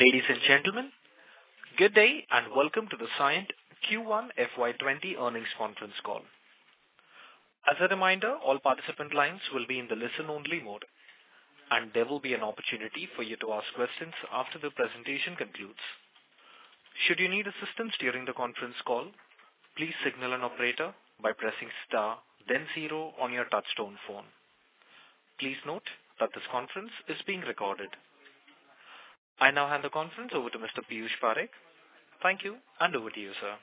Ladies and gentlemen, good day and welcome to the Cyient Q1 FY20 earnings conference call. As a reminder, all participant lines will be in the listen-only mode, and there will be an opportunity for you to ask questions after the presentation concludes. Should you need assistance during the conference call, please signal an operator by pressing star, then 0 on your touchtone phone. Please note that this conference is being recorded. I now hand the conference over to Mr. Piyush Parekh. Thank you, and over to you, sir.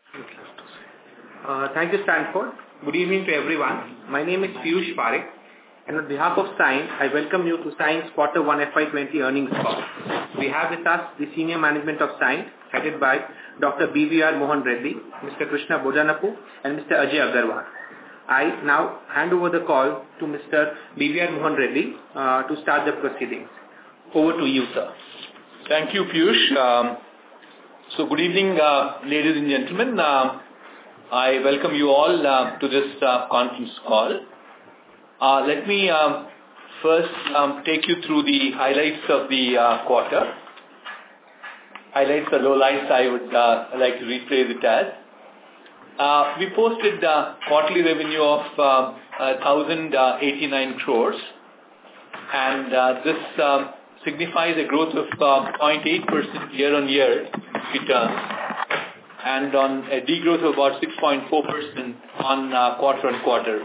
Thank you, Stanford. Good evening to everyone. My name is Piyush Parekh, and on behalf of Cyient, I welcome you to Cyient's Q1 FY20 earnings call. We have with us the senior management of Cyient, headed by Dr. B.V.R. Mohan Reddy, Mr. Krishna Bodanapu, and Mr. Ajay Agarwal. I now hand over the call to Mr. B.V.R. Mohan Reddy to start the proceedings. Over to you, sir. Thank you, Piyush. So good evening, ladies and gentlemen. I welcome you all to this conference call. Let me first take you through the highlights of the quarter. Highlights or lowlights, I would like to rephrase it as. We posted quarterly revenue of 1,089 crores, and this signifies a growth of 0.8% year-on-year returns, and on a degrowth of about 6.4% on quarter-on-quarter.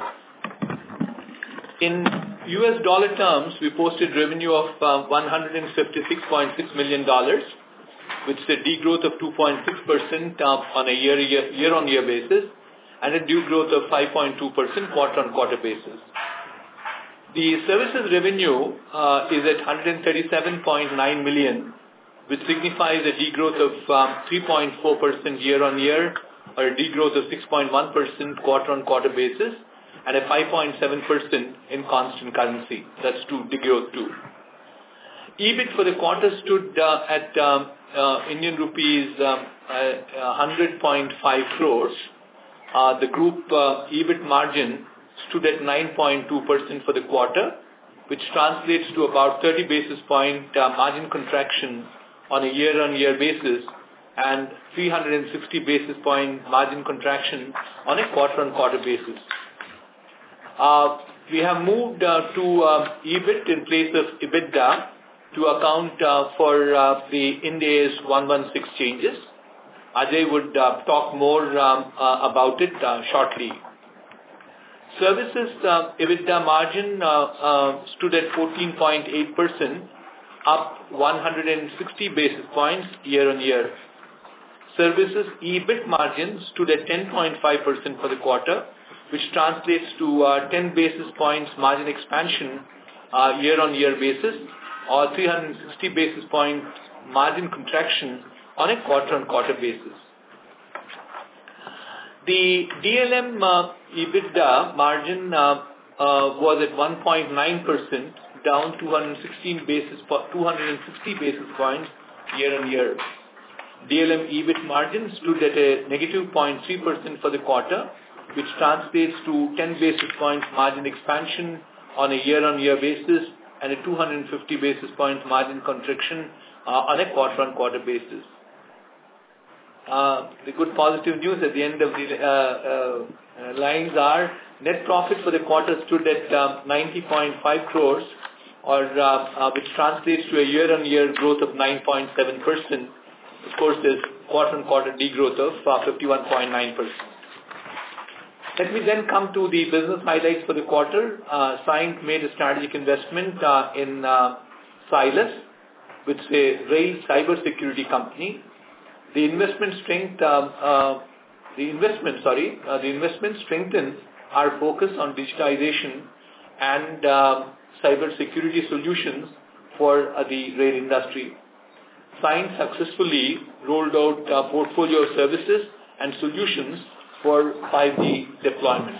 In US dollar terms, we posted revenue of $156.6 million, which is a degrowth of 2.6% on a year-on-year basis, and a degrowth of 5.2% quarter-on-quarter basis. The services revenue is at 137.9 million, which signifies a degrowth of 3.4% year-on-year, or a degrowth of 6.1% quarter-on-quarter basis, and a 5.7% in constant currency. That's degrowth 2. EBIT for the quarter stood at Indian rupees 100.5 crores. The group EBIT margin stood at 9.2% for the quarter, which translates to about 30 basis point margin contraction on a year-on-year basis, and 360 basis point margin contraction on a quarter-on-quarter basis. We have moved to EBIT in place of EBITDA to account for the Ind AS 116 changes. Ajay would talk more about it shortly. Services EBITDA margin stood at 14.8%, up 160 basis points year-on-year. Services EBIT margin stood at 10.5% for the quarter, which translates to 10 basis points margin expansion year-on-year basis, or 360 basis points margin contraction on a quarter-on-quarter basis. The DLM EBITDA margin was at 1.9%, down 260 basis points year-on-year. DLM EBIT margin stood at a negative 0.3% for the quarter, which translates to 10 basis points margin expansion on a year-on-year basis, and a 250 basis points margin contraction on a quarter-on-quarter basis. The good positive news at the end of the lines are net profit for the quarter stood at 90.5 crores, or which translates to a year-on-year growth of 9.7%. Of course, there's quarter-on-quarter degrowth of 51.9%. Let me then come to the business highlights for the quarter. Cyient made a strategic investment in Cylus, which is a rail cybersecurity company. The investment strengthens our focus on digitization and cybersecurity solutions for the rail industry. Cyient successfully rolled out a portfolio of services and solutions for 5G deployment.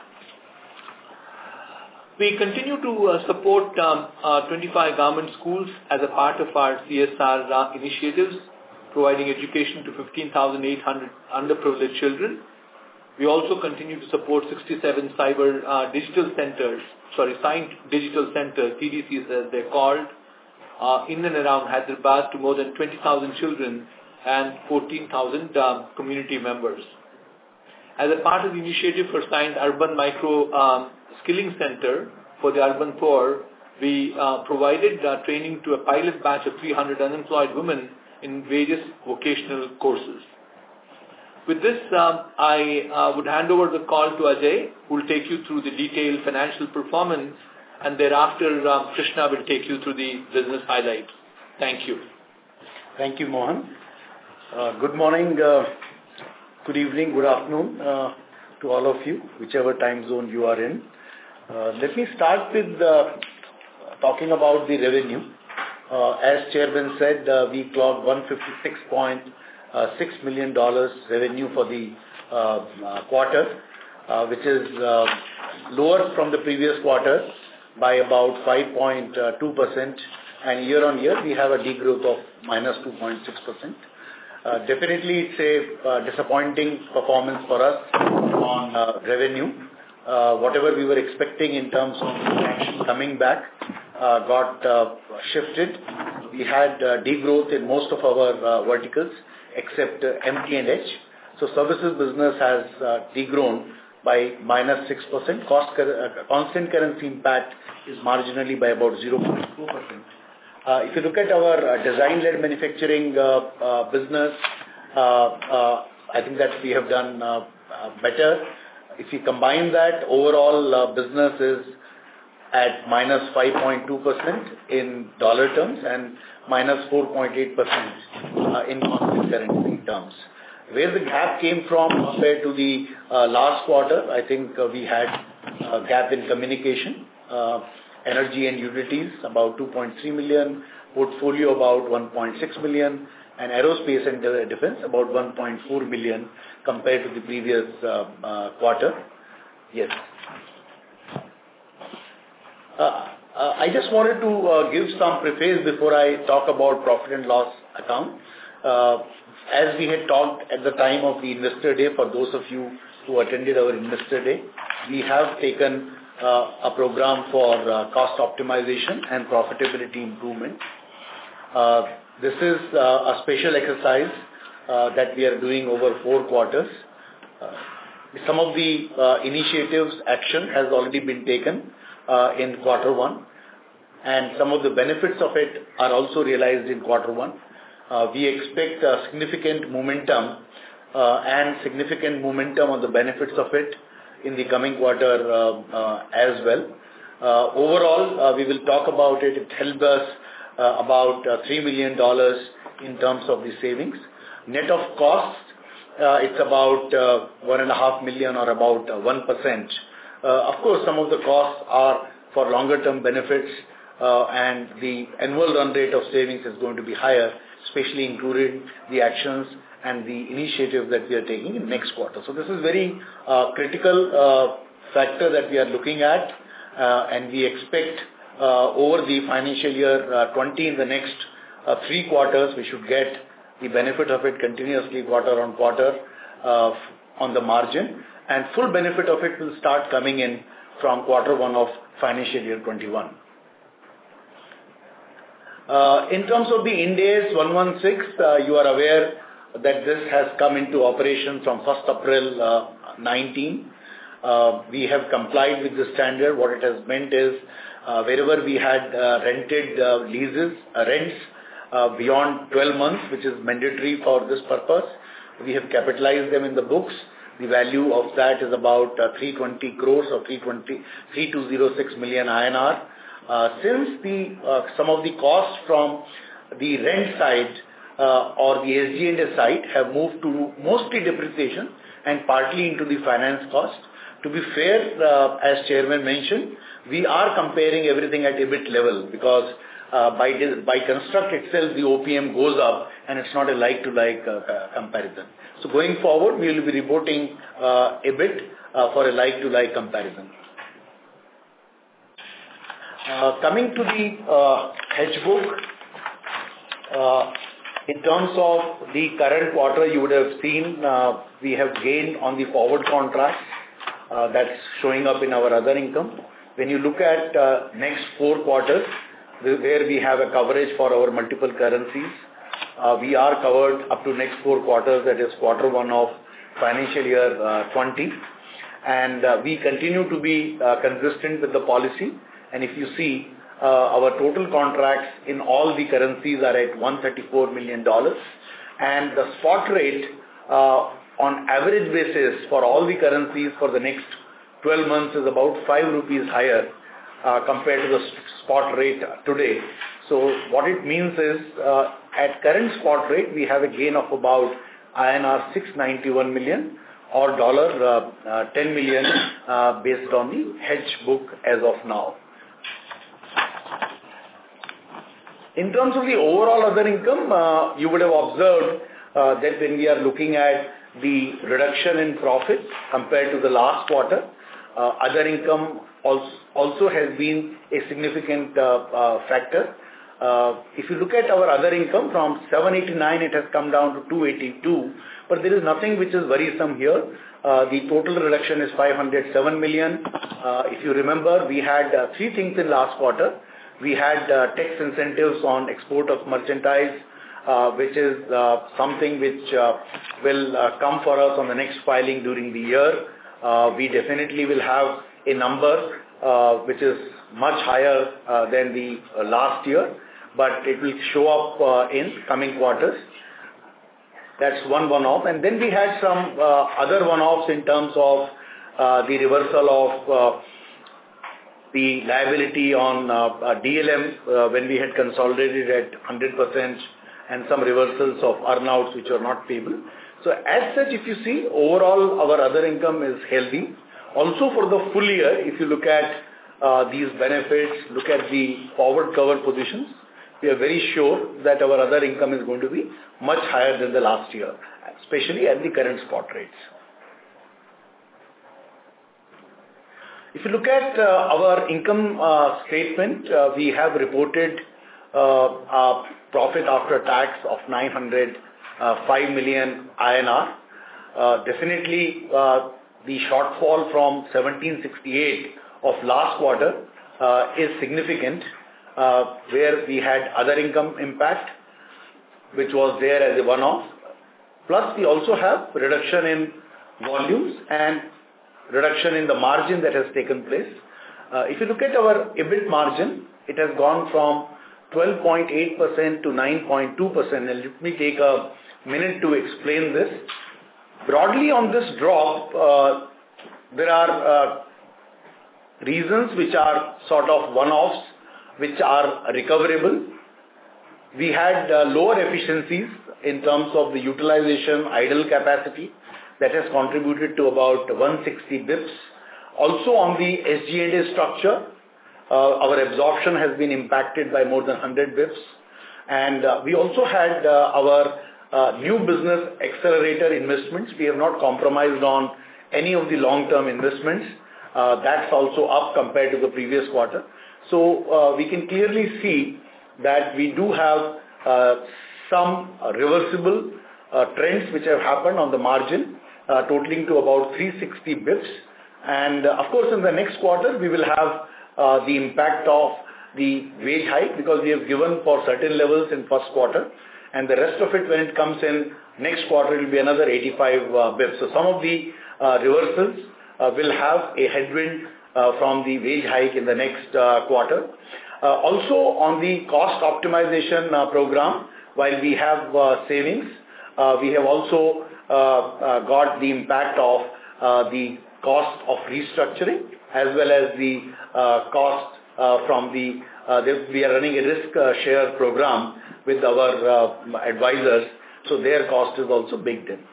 We continue to support 25 government schools as a part of our CSR initiatives, providing education to 15,800 underprivileged children. We also continue to support 67 cyber digital centers, Cyient Digital Centers, CDCs as they're called, in and around Hyderabad to more than 20,000 children and 14,000 community members. As a part of the initiative for Cyient Urban Micro Skilling Center for the urban poor, we provided training to a pilot batch of 300 unemployed women in various vocational courses. With this, I would hand over the call to Ajay, who will take you through the detailed financial performance, and thereafter Krishna will take you through the business highlights. Thank you. Thank you, Mohan. Good morning, good evening, good afternoon to all of you, whichever time zone you are in. Let me start with talking about the revenue. As Chairman said, we clocked $156.6 million revenue for the quarter, which is lower from the previous quarter by about 5.2%, and year on year we have a degrowth of minus 2.6%. Definitely it's a disappointing performance for us on revenue. Whatever we were expecting in terms of action coming back got shifted. We had degrowth in most of our verticals except MT&H. So services business has degrown by minus 6%. Constant currency impact is marginally by about 0.4%. If you look at our design-led manufacturing business, I think that we have done better. If you combine that, overall business is at minus 5.2% in dollar terms and minus 4.8% in constant currency terms. Where the gap came from compared to the last quarter, I think we had a gap in communication, energy and utilities about 2.3 million, portfolio about 1.6 million, and aerospace and defense about 1.4 million compared to the previous quarter. Yes. I just wanted to give some preface before I talk about profit and loss account. As we had talked at the time of the Investor Day, for those of you who attended our Investor Day, we have taken a program for cost optimization and profitability improvement. This is a special exercise that we are doing over 4 quarters. Some of the initiatives action has already been taken in quarter 1, and some of the benefits of it are also realized in quarter 1. We expect significant momentum on the benefits of it in the coming quarter as well. Overall, we will talk about it. It helped us about $3 million in terms of the savings. Net of cost, it's about $1.5 million or about 1%. Of course, some of the costs are for longer term benefits, and the annual run rate of savings is going to be higher, especially including the actions and the initiative that we are taking in next quarter. So this is very critical factor that we are looking at, and we expect over the financial year 20 in the next 3 quarters, we should get the benefit of it continuously quarter on quarter on the margin, and full benefit of it will start coming in from quarter 1 of financial year 21. In terms of the Ind AS 116, you are aware that this has come into operation from 1st April 19. We have complied with the standard. What it has meant is wherever we had rented rents beyond 12 months, which is mandatory for this purpose, we have capitalized them in the books. The value of that is about 320 crores or 3206 million INR. Since some of the costs from the rent side or the SG&A side have moved to mostly depreciation and partly into the finance cost. To be fair, as Chairman mentioned, we are comparing everything at EBIT level because by construct itself the OPM goes up and it's not a like-to-like comparison. So going forward, we will be reporting EBIT for a like-to-like comparison. Coming to the hedge book, in terms of the current quarter, you would have seen we have gained on the forward contracts. That's showing up in our other income. When you look at next 4 quarters, where we have a coverage for our multiple currencies. We are covered up to next 4 quarters, that is quarter 1 of financial year 20. And we continue to be consistent with the policy. And if you see, our total contracts in all the currencies are at $134 million. And the spot rate on average basis for all the currencies for the next 12 months is about 5 rupees higher compared to the spot rate today. So what it means is, at current spot rate, we have a gain of about INR 691 million or $10 million based on the hedge book as of now. In terms of the overall other income, you would have observed that when we are looking at the reduction in profit compared to the last quarter, other income also has been a significant factor. If you look at our other income from 789, it has come down to 282, but there is nothing which is worrisome here. The total reduction is 507 million. If you remember, we had 3 things in last quarter. We had tax incentives on export of merchandise, which is something which will come for us on the next filing during the year. We definitely will have a number which is much higher than the last year, but it will show up in coming quarters. That's one-off. And then we had some other one-offs in terms of the reversal of the liability on DLM when we had consolidated at 100% and some reversals of earnouts which are not payable. So as such, if you see, overall our other income is healthy. Also for the full year, if you look at these benefits, look at the forward cover positions, we are very sure that our other income is going to be much higher than the last year, especially at the current spot rates. If you look at our income statement, we have reported a profit after tax of 905 million INR. Definitely, the shortfall from 1768 of last quarter is significant, where we had other income impact, which was there as a one-off. Plus, we also have reduction in volumes and reduction in the margin that has taken place. If you look at our EBIT margin, it has gone from 12.8% to 9.2%. And let me take a minute to explain this. Broadly on this drop, there are reasons which are sort of one-offs, which are recoverable. We had lower efficiencies in terms of the utilization, idle capacity, that has contributed to about 160 bips. Also on the SG&A structure, our absorption has been impacted by more than 100 bips. And we also had our new business accelerator investments. We have not compromised on any of the long-term investments. That's also up compared to the previous quarter. So we can clearly see that we do have some reversible trends which have happened on the margin, totaling to about 360 bips. And of course, in the next quarter, we will have the impact of the wage hike, because we have given for certain levels in first quarter, and the rest of it, when it comes in next quarter, it will be another 85 bips. So some of the reversals will have a headwind from the wage hike in the next quarter. Also on the cost optimization program, while we have savings, we have also got the impact of the cost of restructuring, as well as the cost from we are running a risk share program with our advisors, so their cost is also baked in.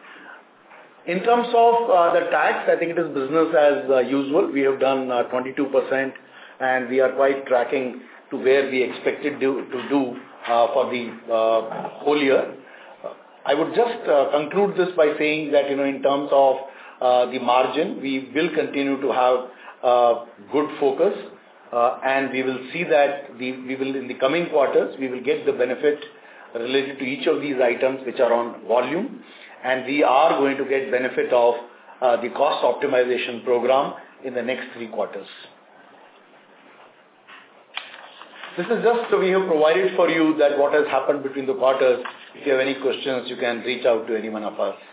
In terms of the tax, I think it is business as usual. We have done 22%, and we are quite tracking to where we expected to do for the whole year. I would just conclude this by saying that, in terms of the margin, we will continue to have good focus, and we will see that we will, in the coming quarters, we will get the benefit related to each of these items which are on volume, and we are going to get benefit of the cost optimization program in the next 3 quarters. This is just we have provided for you that what has happened between the quarters. If you have any questions, you can reach out to any one of us.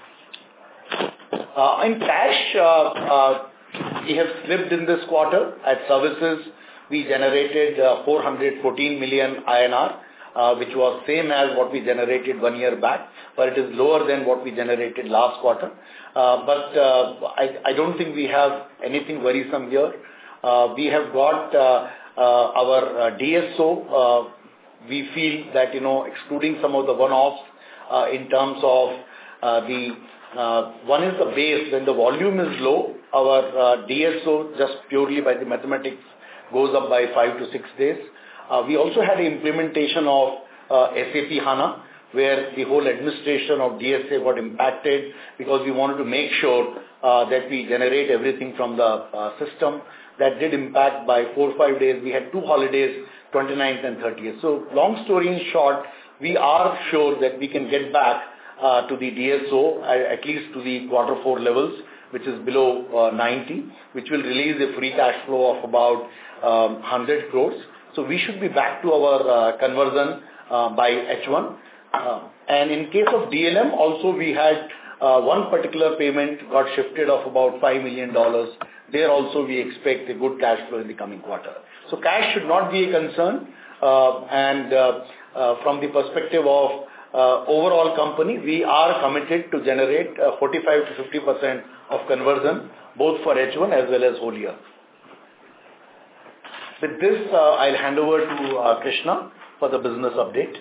In cash, we have slipped in this quarter. At services, we generated 414 million INR, which was same as what we generated 1 year back, but it is lower than what we generated last quarter. But I don't think we have anything worrisome here. We have got our DSO. We feel that, excluding some of the one-offs in terms of one is the base. When the volume is low, our DSO just purely by the mathematics goes up by 5 to 6 days. We also had the implementation of SAP HANA, where the whole administration of DSA got impacted because we wanted to make sure that we generate everything from the system. That did impact by 4 or 5 days. We had 2 holidays, 29th and 30th. So long story in short, we are sure that we can get back to the DSO, at least to the Q4 levels, which is below 90, which will release a free cash flow of about 100 crores. So we should be back to our conversion by H1. And in case of DLM, also we had one particular payment got shifted of about $5 million. There also we expect a good cash flow in the coming quarter. So cash should not be a concern. And from the perspective of overall company, we are committed to generate 45 to 50% of conversion, both for H1 as well as whole year. With this, I'll hand over to Krishna for the business update.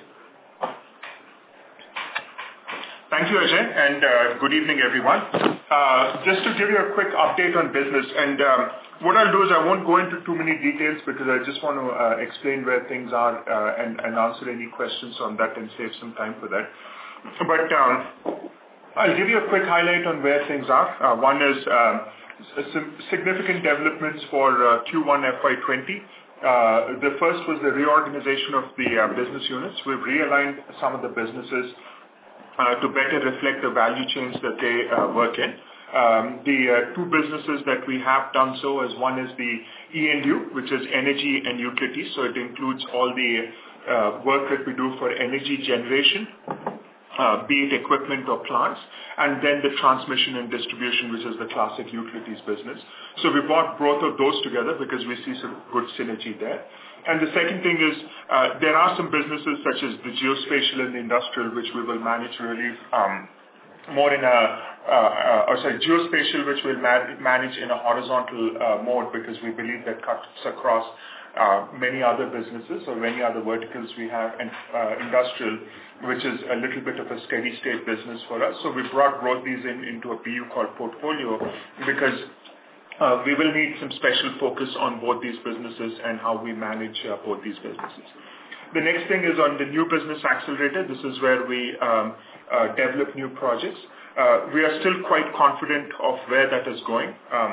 Thank you, Ajay, and good evening, everyone. Just to give you a quick update on business, and what I'll do is I won't go into too many details because I just want to explain where things are and answer any questions on that and save some time for that. But I'll give you a quick highlight on where things are. One is some significant developments for Q1 FY20. The first was the reorganization of the business units. We've realigned some of the businesses to better reflect the value chains that they work in. The 2 businesses that we have done so as one is the E&U, which is energy and utilities. So it includes all the work that we do for energy generation, be it equipment or plants, and then the transmission and distribution, which is the classic utilities business. So we brought both of those together because we see some good synergy there. And the second thing is there are some businesses such as the geospatial and the industrial, which we will manage really more in geospatial, which we'll manage in a horizontal mode because we believe that cuts across many other businesses or many other verticals we have, and industrial, which is a little bit of a steady state business for us. So we brought these into a BU called portfolio because we will need some special focus on both these businesses and how we manage both these businesses. The next thing is on the new business accelerator. This is where we develop new projects. We are still quite confident of where that is going.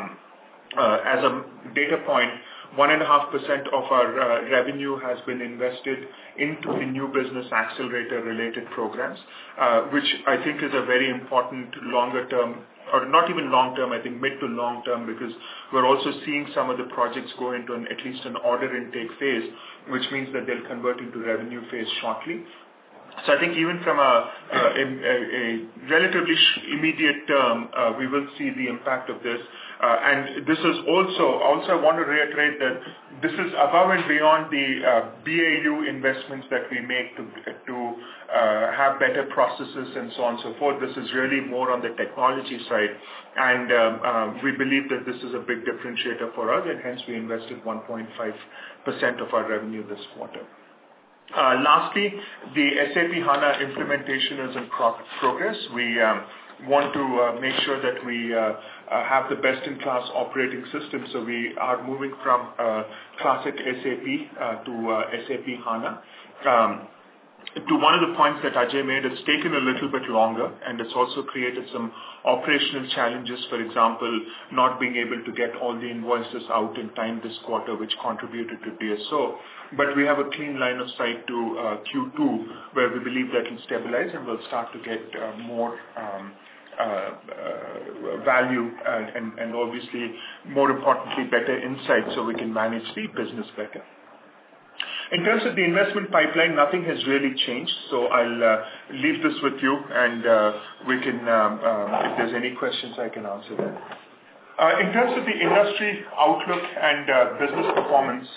As a data point, 1.5% of our revenue has been invested into the new business accelerator related programs, which I think is a very important longer term, or not even long term, I think mid to long term, because we're also seeing some of the projects go into at least an order intake phase, which means that they'll convert into revenue phase shortly. So I think even from a relatively immediate term, we will see the impact of this. And this is also I want to reiterate that this is above and beyond the BAU investments that we make to have better processes and so on and so forth. This is really more on the technology side. And we believe that this is a big differentiator for us, and hence we invested 1.5% of our revenue this quarter. Lastly, the SAP HANA implementation is in progress. We want to make sure that we have the best-in-class operating system. So we are moving from classic SAP to SAP HANA. To one of the points that Ajay made, it's taken a little bit longer, and it's also created some operational challenges, for example, not being able to get all the invoices out in time this quarter, which contributed to DSO. But we have a clean line of sight to Q2, where we believe that will stabilize and we'll start to get more value and obviously, more importantly, better insight so we can manage the business better. In terms of the investment pipeline, nothing has really changed. So I'll leave this with you, and we can, if there's any questions, I can answer them. In terms of the industry outlook and business performance,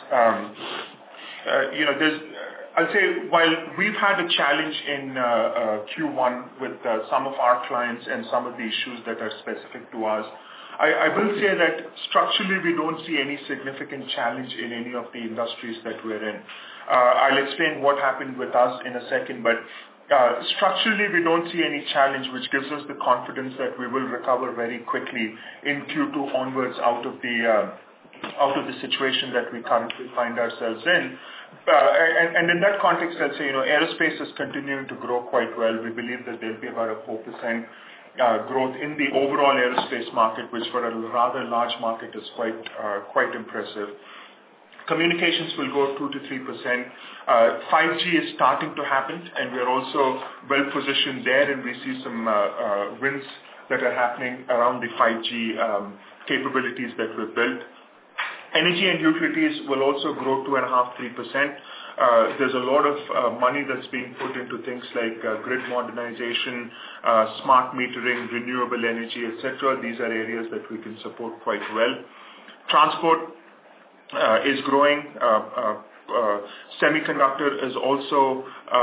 I'll say while we've had a challenge in Q1 with some of our clients and some of the issues that are specific to us, I will say that structurally we don't see any significant challenge in any of the industries that we're in. I'll explain what happened with us in a second, but structurally we don't see any challenge, which gives us the confidence that we will recover very quickly in Q2 onwards out of the situation that we currently find ourselves in. And in that context, I'll say, aerospace is continuing to grow quite well. We believe that there'll be about a 4% growth in the overall aerospace market, which for a rather large market is quite impressive. Communications will go 2 to 3%. 5G is starting to happen, and we're also well positioned there, and we see some wins that are happening around the 5G capabilities that we've built. Energy and utilities will also grow 2.5-3%. There's a lot of money that's being put into things like grid modernization, smart metering, renewable energy, etc. These are areas that we can support quite well. Transport is growing. Semiconductor is also,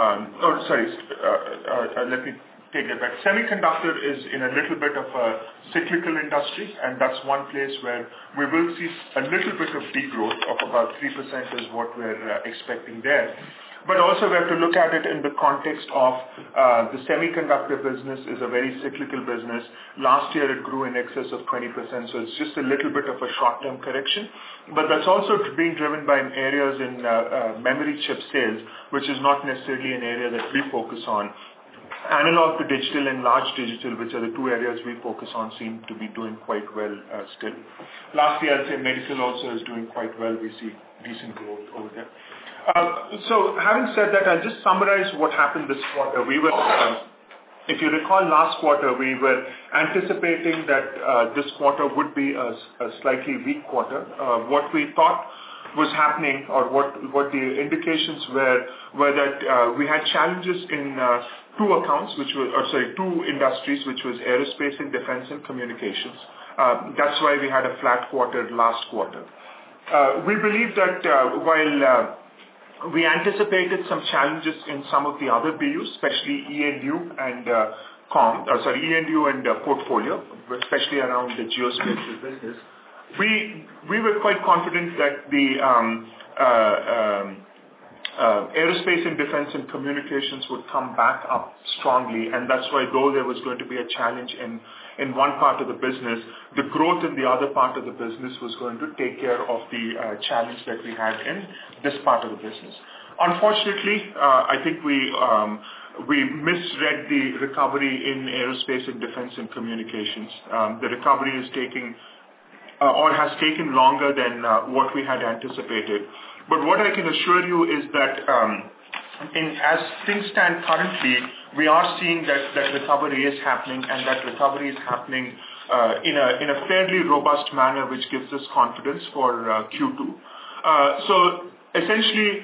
let me take that back. Semiconductor is in a little bit of a cyclical industry, and that's one place where we will see a little bit of degrowth of about 3% is what we're expecting there. But also we have to look at it in the context of the semiconductor business is a very cyclical business. Last year it grew in excess of 20%, so it's just a little bit of a short-term correction. But that's also being driven by areas in memory chip sales, which is not necessarily an area that we focus on. Analog to digital and large digital, which are the two areas we focus on, seem to be doing quite well still. Lastly, I'll say medical also is doing quite well. We see decent growth over there. So having said that, I'll just summarize what happened this quarter. If you recall last quarter, we were anticipating that this quarter would be a slightly weak quarter. What we thought was happening, or what the indications were that we had challenges in two industries, which was aerospace and defense and communications. That's why we had a flat quarter last quarter. We believe that while we anticipated some challenges in some of the other BUs, especially E&U and E&U and portfolio, especially around the geospatial business. We were quite confident that the aerospace and defense and communications would come back up strongly, and that's why, though there was going to be a challenge in one part of the business, the growth in the other part of the business was going to take care of the challenge that we had in this part of the business. Unfortunately, I think we misread the recovery in aerospace and defense and communications. The recovery is taking or has taken longer than what we had anticipated. But what I can assure you is that as things stand currently, we are seeing that recovery is happening, and that recovery is happening in a fairly robust manner, which gives us confidence for Q2. So essentially,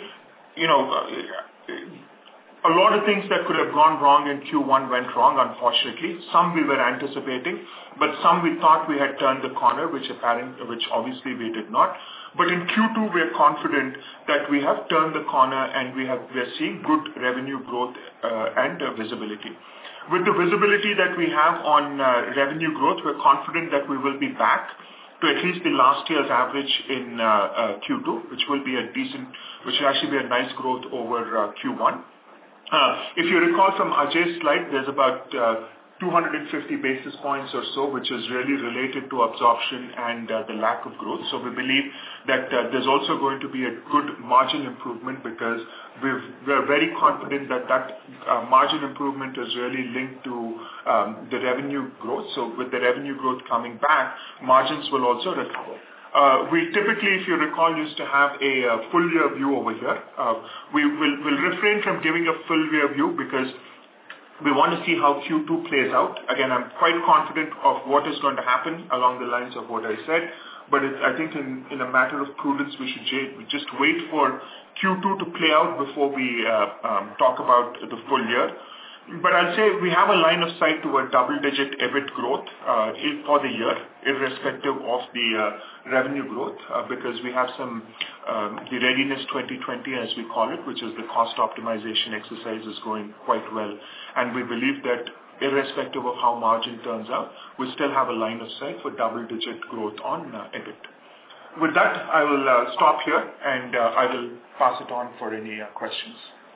a lot of things that could have gone wrong in Q1 went wrong, unfortunately. Some we were anticipating, but some we thought we had turned the corner, which obviously we did not. But in Q2, we are confident that we have turned the corner, and we are seeing good revenue growth and visibility. With the visibility that we have on revenue growth, we're confident that we will be back to at least the last year's average in Q2, which will actually be a nice growth over Q1. If you recall from Ajay's slide, there's about 250 basis points or so, which is really related to absorption and the lack of growth. So we believe that there's also going to be a good margin improvement, because we're very confident that margin improvement is really linked to the revenue growth. So with the revenue growth coming back, margins will also recover. We typically, if you recall, used to have a full year view over here. We'll refrain from giving a full year view because we want to see how Q2 plays out. Again, I'm quite confident of what is going to happen along the lines of what I said, but I think in a matter of prudence, we should just wait for Q2 to play out before we talk about the full year. But I'll say we have a line of sight to a double-digit EBIT growth for the year, irrespective of the revenue growth, because we have some the Readiness 2020, as we call it, which is the cost optimization exercise, is going quite well. And we believe that irrespective of how margin turns out, we still have a line of sight for double-digit growth on EBIT. With that, I will stop here and I will pass it on for any questions.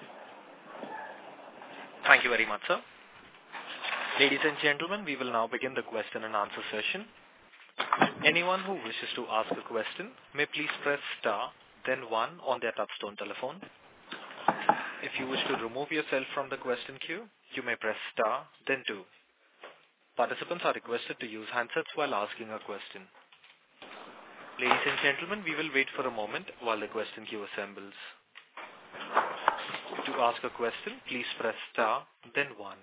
Thank you very much, sir. Ladies and gentlemen, we will now begin the question and answer session. Anyone who wishes to ask a question may please press star, then 1 on their touchtone telephone. If you wish to remove yourself from the question queue, you may press star, then 2. Participants are requested to use handsets while asking a question. Ladies and gentlemen, we will wait for a moment while the question queue assembles. To ask a question, please press star, then 1.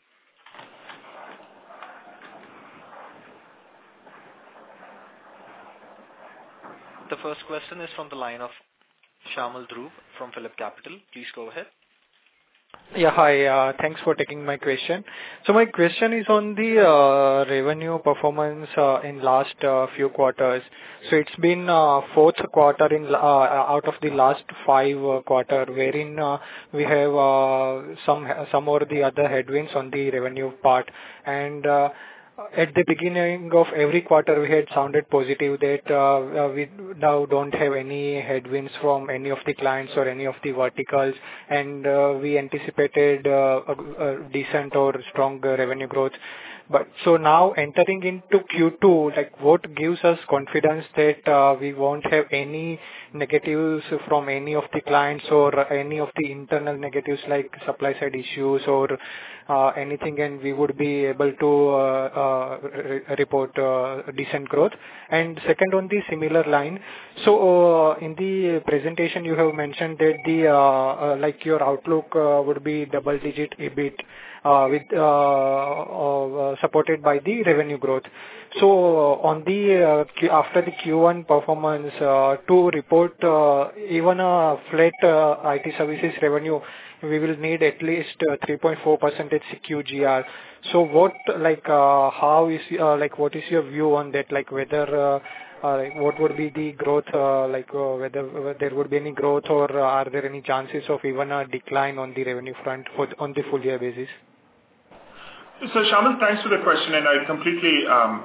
The first question is from the line of Shamal Dhruv from Phillip Capital. Please go ahead. Yeah, hi. Thanks for taking my question. So my question is on the revenue performance in last few quarters. So it's been fourth quarter in out of the last 5 quarter wherein we have some or the other headwinds on the revenue part. And at the beginning of every quarter, we had sounded positive that we now don't have any headwinds from any of the clients or any of the verticals, and we anticipated a decent or strong revenue growth. But so now entering into Q2, like what gives us confidence that we won't have any negatives from any of the clients or any of the internal negatives like supply side issues or anything, and we would be able to report decent growth? And second, on the similar line, so in the presentation you have mentioned that the like your outlook would be double-digit EBIT with supported by the revenue growth. So on the after the Q1 performance to report even a flat IT services revenue, we will need at least 3.4% CQGR. So what how is what is your view on that? Like whether what would be the growth? Whether there would be any growth, or are there any chances of even a decline on the revenue front on the full year basis? So Shamal, thanks for the question, and I completely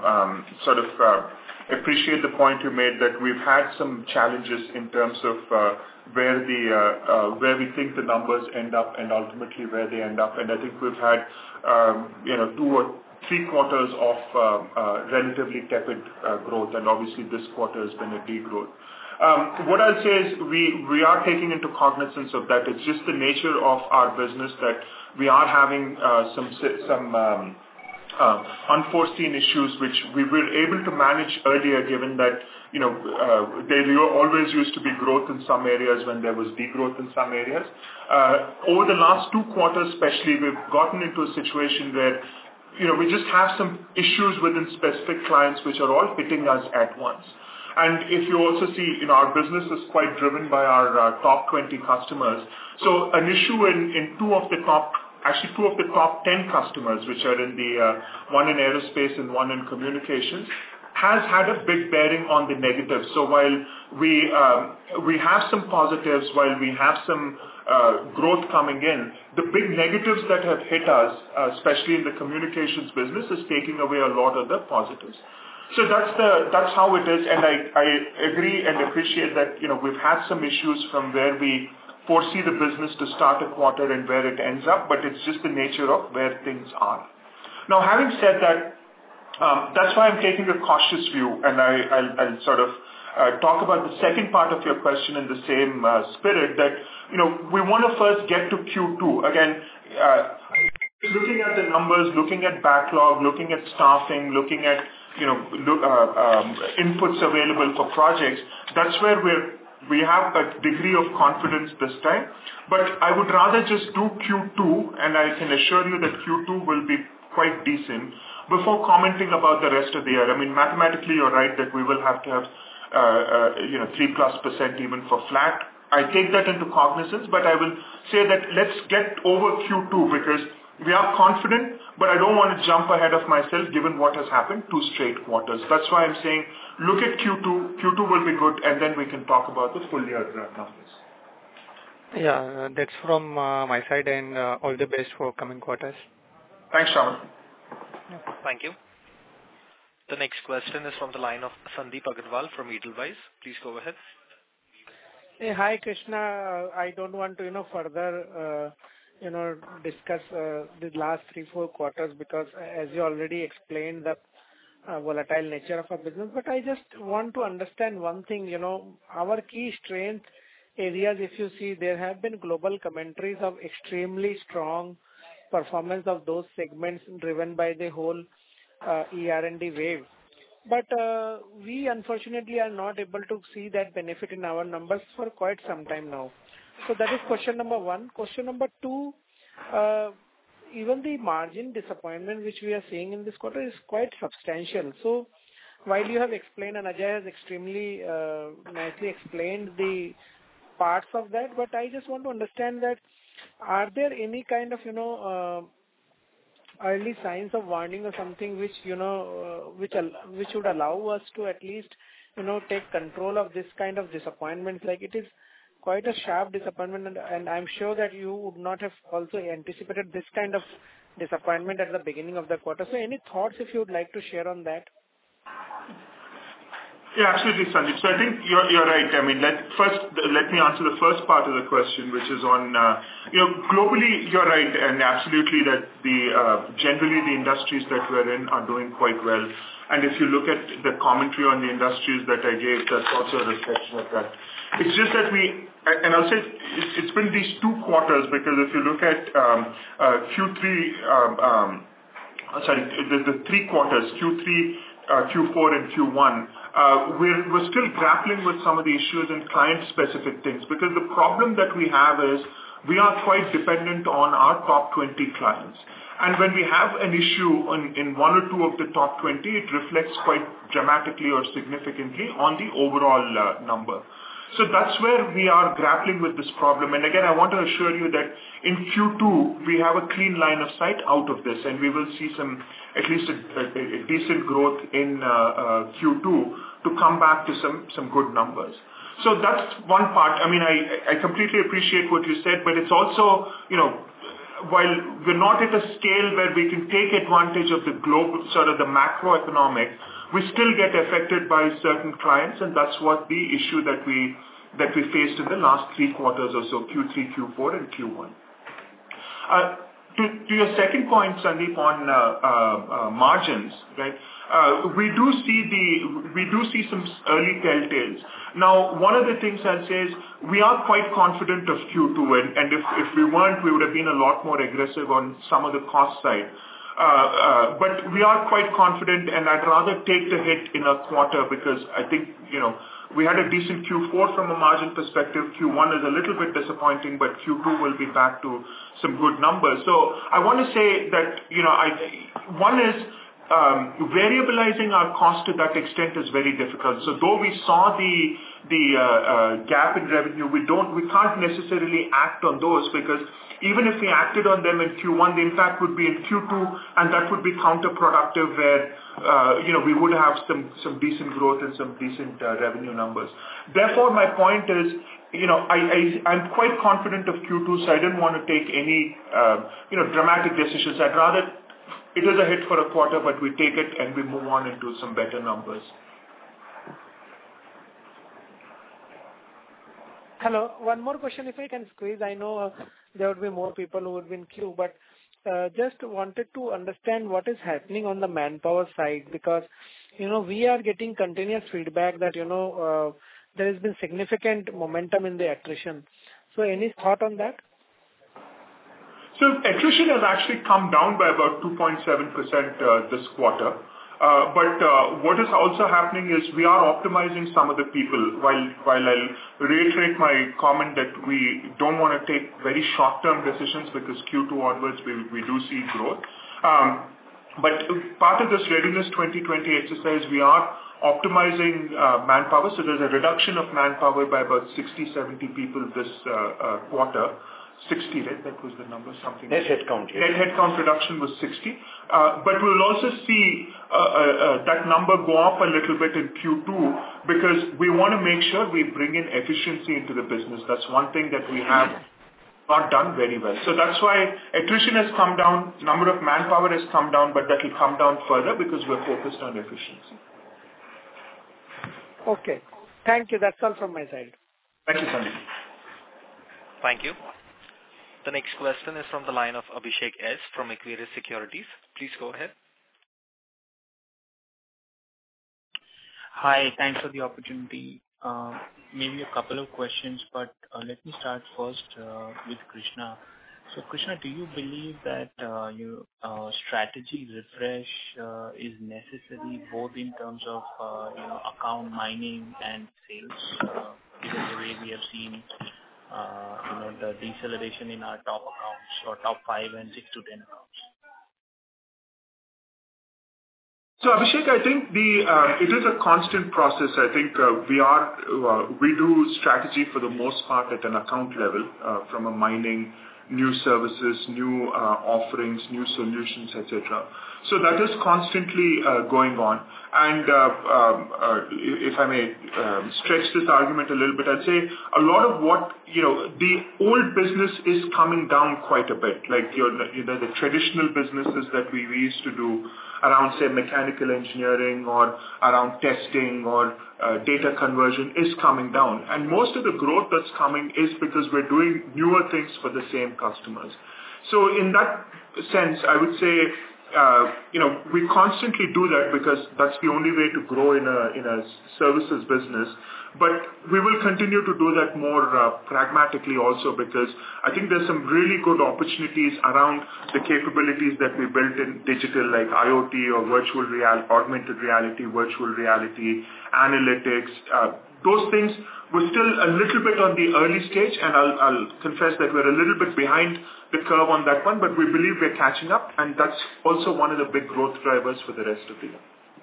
appreciate the point you made that we've had some challenges in terms of where we think the numbers end up and ultimately where they end up, and I think we've had 2 or 3 quarters of relatively tepid growth, and obviously this quarter has been a degrowth. What I'll say is we are taking into cognizance of that. It's just the nature of our business that we are having some unforeseen issues which we were able to manage earlier, given that there always used to be growth in some areas when there was degrowth in some areas. Over the last 2 quarters especially, we've gotten into a situation where we just have some issues within specific clients which are all hitting us at once. And if you also see, our business is quite driven by our top 20 customers. So an issue in two of the top 10 customers, which are in the one in aerospace and one in communications, has had a big bearing on the negatives. So while we have some positives, while we have some growth coming in, the big negatives that have hit us, especially in the communications business, is taking away a lot of the positives. So that's how it is, and I agree and appreciate that we've had some issues from where we foresee the business to start a quarter and where it ends up, but it's just the nature of where things are. Now, having said that, that's why I'm taking a cautious view, and I'll sort of talk about the second part of your question in the same spirit that we want to first get to Q2 again. Looking at the numbers, looking at backlog, looking at staffing, looking at inputs available for projects, that's where we have a degree of confidence this time. But I would rather just do Q2, and I can assure you that Q2 will be quite decent before commenting about the rest of the year. I mean, mathematically, you're right that we will have to have 3+% even for flat. I take that into cognizance, but I will say that let's get over Q2 because we are confident, but I don't want to jump ahead of myself given what has happened 2 straight quarters. That's why I'm saying look at Q2. Q2 will be good, and then we can talk about the full year numbers. Yeah, that's from my side, and all the best for coming quarters. Thanks, Shaman. Thank you. The next question is from the line of Sandeep Agarwal from Edelweiss. Please go ahead. Hey, hi Krishna. I don't want to further discuss the last 3-4 quarters because as you already explained the volatile nature of our business. But I just want to understand one thing. Our key strength areas. If you see, there have been global commentaries of extremely strong performance of those segments driven by the whole ER&D wave. But we unfortunately are not able to see that benefit in our numbers for quite some time now. So that is question number 1. Question number 2, even the margin disappointment which we are seeing in this quarter is quite substantial. So while you have explained and Ajay has extremely nicely explained the parts of that, but I just want to understand that are there any kind of early signs of warning or something which which would allow us to at least take control of this kind of disappointments? Like it is quite a sharp disappointment, and I'm sure that you would not have also anticipated this kind of disappointment at the beginning of the quarter. So any thoughts if you would like to share on that? Yeah, absolutely, Sandeep. So I think you're right. I mean, let me answer the first part of the question, which is on globally. You're right, and absolutely that generally the industries that we're in are doing quite well. And if you look at the commentary on the industries that I gave, that's also a reflection of that. It's just that and I'll say it's been these 2 quarters because if you look at Q3, the 3 quarters, Q3, Q4 and Q1, we're still grappling with some of the issues and client-specific things because the problem that we have is we are quite dependent on our top 20 clients. And when we have an issue in 1 or 2 of the top 20, it reflects quite dramatically or significantly on the overall number. So that's where we are grappling with this problem. And again, I want to assure you that in Q2, we have a clean line of sight out of this, and we will see at least a decent growth in Q2 to come back to some good numbers. So that's one part. I mean, I completely appreciate what you said, but it's also, while we're not at a scale where we can take advantage of the global, sort of the macroeconomic, we still get affected by certain clients, and that's what the issue that we faced in the last 3 quarters or so, Q3, Q4, and Q1. To your second point, Sandeep, on margins, right? We do see some early telltales. Now, one of the things I'll say is we are quite confident of Q2, and if we weren't, we would have been a lot more aggressive on some of the cost side. But we are quite confident, and I'd rather take the hit in a quarter because I think, we had a decent Q4 from a margin perspective. Q1 is a little bit disappointing, but Q2 will be back to some good numbers. So I want to say that, one is variabilizing our cost to that extent is very difficult. So though we saw the gap in revenue, we can't necessarily act on those because even if we acted on them in Q1, the impact would be in Q2, and that would be counterproductive where, we would have some decent growth and some decent revenue numbers. Therefore, my point is, I'm quite confident of Q2, so I didn't want to take any, dramatic decisions. I'd rather it is a hit for a quarter, but we take it and we move on into some better numbers. Hello, one more question if I can squeeze. I know there would be more people who would be in queue, but just wanted to understand what is happening on the manpower side because, we are getting continuous feedback that, there has been significant momentum in the attrition. So any thought on that? So attrition has actually come down by about 2.7% this quarter. But what is also happening is we are optimizing some of the people. While I'll reiterate my comment that we don't want to take very short-term decisions because Q2 onwards we do see growth. But part of this Readiness 2020 exercise, we are optimizing manpower. So there's a reduction of manpower by about 60-70 people this quarter. 60, right? That was the number, something. Net headcount. Yes. Net headcount reduction was 60. But we'll also see that number go up a little bit in Q2 because we want to make sure we bring in efficiency into the business. That's one thing that we have not done very well. So that's why attrition has come down, number of manpower has come down, but that will come down further because we're focused on efficiency. Okay. Thank you. That's all from my side. Thank you, Sandeep. Thank you. The next question is from the line of Abhishek S. from Equirus Securities. Please go ahead. Hi, thanks for the opportunity. Maybe a couple of questions, but let me start first with Krishna. So, Krishna, do you believe that your strategy refresh is necessary both in terms of account mining and sales? Given the way we have seen the deceleration in our top accounts or top 5 and 6 to 10 accounts. So Abhishek, I think it is a constant process. I think we do strategy for the most part at an account level, from a mining, new services, new offerings, new solutions, etc. So that is constantly going on. And if I may stretch this argument a little bit, I'd say a lot of what, the old business is coming down quite a bit. Like the traditional businesses that we used to do around, say, mechanical engineering or around testing or data conversion is coming down. And most of the growth that's coming is because we're doing newer things for the same customers. So in that sense, I would say, we constantly do that because that's the only way to grow in a services business. But we will continue to do that more pragmatically also because I think there's some really good opportunities around the capabilities that we built in digital, like IoT or augmented reality, virtual reality, analytics. Those things we're still a little bit on the early stage, and I'll confess that we're a little bit behind the curve on that one, but we believe we're catching up, and that's also one of the big growth drivers for the rest of the year.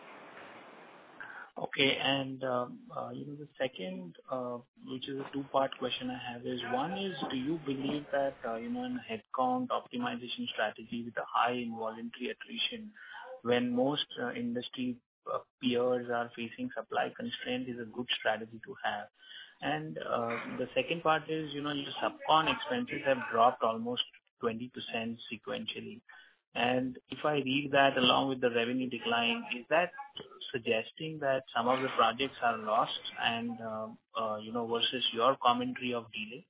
Okay, and the second, which is a two-part question I have, is one is, do you believe that in a headcount optimization strategy with a high involuntary attrition, when most industry peers are facing supply constraint, is a good strategy to have? And the second part is, your subcon expenses have dropped almost 20% sequentially. And if I read that along with the revenue decline, is that suggesting that some of the projects are lost and, versus your commentary of delay?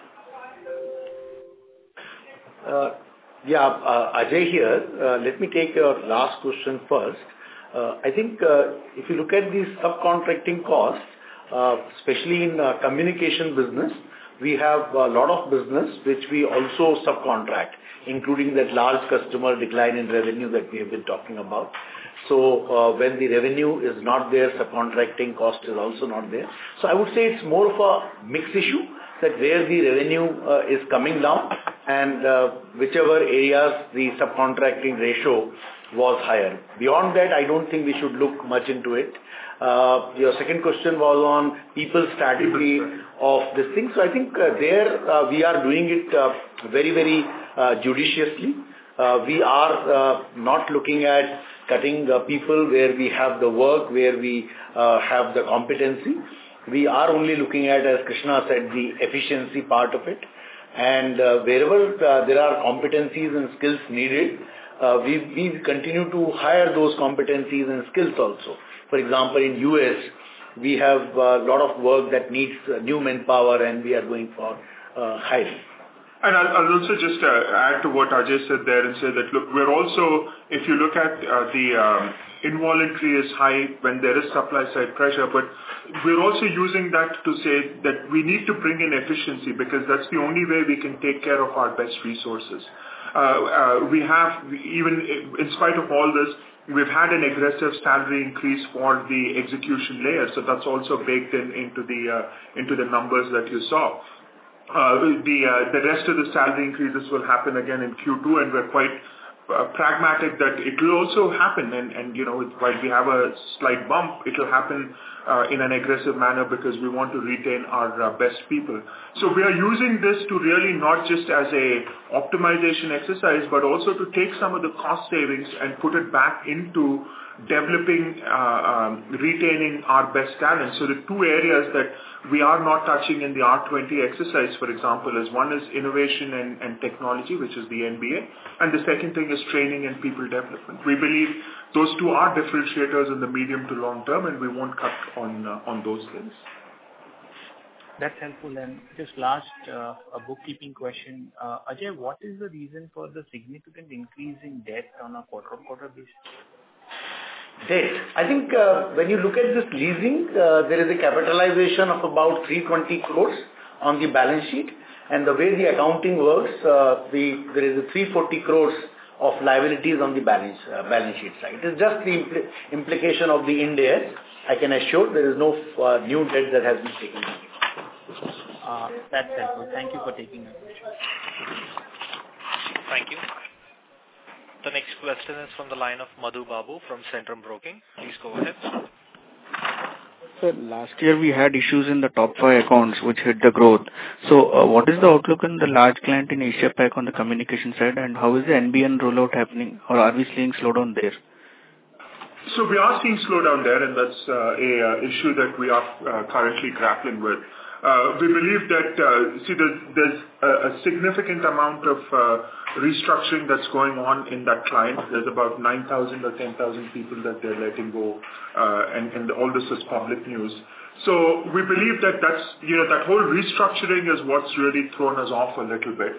Ajay here. Let me take your last question first. I think if you look at these subcontracting costs, especially in communication business, we have a lot of business which we also subcontract, including that large customer decline in revenue that we have been talking about. So when the revenue is not there, subcontracting cost is also not there. So I would say it's more of a mixed issue, that where the revenue is coming down and whichever areas the subcontracting ratio was higher. Beyond that, I don't think we should look much into it. Your second question was on people's strategy of this thing. So I think there we are doing it very, very judiciously. We are not looking at cutting the people where we have the work, where we have the competency. We are only looking at, as Krishna said, the efficiency part of it. And wherever there are competencies and skills needed, we continue to hire those competencies and skills also. For example, in US, we have a lot of work that needs new manpower, and we are going for hiring. And I'll also just add to what Ajay said there and say that, look, we're also, if you look at the involuntary is high when there is supply side pressure, but we're also using that to say that we need to bring in efficiency because that's the only way we can take care of our best resources. we have, even in spite of all this, we've had an aggressive salary increase for the execution layer, so that's also baked into the numbers that you saw. The rest of the salary increases will happen again in Q2, and we're quite pragmatic that it will also happen, and while we have a slight bump, it will happen in an aggressive manner because we want to retain our best people. So we are using this to really not just as a optimization exercise, but also to take some of the cost savings and put it back into developing, retaining our best talent. So the two areas that we are not touching in the R20 exercise, for example, is one is innovation and technology, which is the NBA, and the second thing is training and people development. We believe those two are differentiators in the medium to long term, and we won't cut on those things. That's helpful. And just last, a bookkeeping question. Ajay, what is the reason for the significant increase in debt on a quarter-on-quarter basis? Debt. I think when you look at this leasing, there is a capitalization of about 320 crores on the balance sheet. And the way the accounting works, there is a 340 crores of liabilities on the balance sheet side. It is just the implication of the Ind AS. I can assure there is no new debt that has been taken. That's helpful. Thank you for taking my question. Thank you. The next question is from the line of Madhu Babu from Centrum Broking. Please go ahead. Sir, last year we had issues in the top 5 accounts which hit the growth. So what is the outlook on the large client in Asia Pac on the communication side, and how is the NBN rollout happening, or are we seeing slowdown there? So we are seeing slowdown there, and that's a issue that we are currently grappling with. We believe that, there's a significant amount of restructuring that's going on in that client. There's about 9,000 or 10,000 people that they're letting go, and all this is public news. So we believe that that whole restructuring is what's really thrown us off a little bit,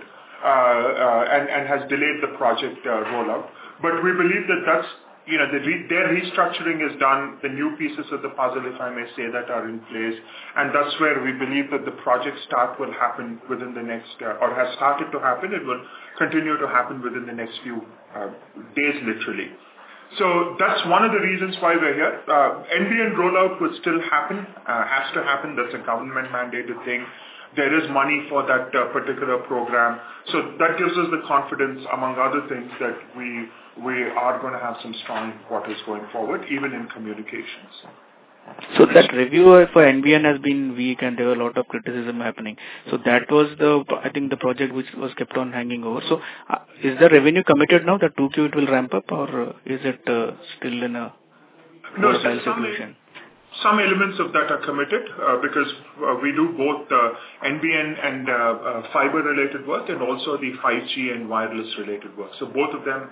and has delayed the project rollout. But we believe that that's their restructuring is done, the new pieces of the puzzle, if I may say that, are in place, and that's where we believe that the project start will happen within the next, or has started to happen. It will continue to happen within the next few days, literally. So that's one of the reasons why we're here. NBN rollout will still happen, has to happen. That's a government mandated thing. There is money for that particular program. So that gives us the confidence, among other things, that we are going to have some strong quarters going forward, even in communications. So that review for NBN has been weak, and there were a lot of criticism happening. So that was I think the project which was kept on hanging over. So is the revenue committed now that 2Q it will ramp up, or is it still in a volatile situation? Some elements of that are committed because we do both NBN and fiber-related work, and also the 5G and wireless-related work. So both of them,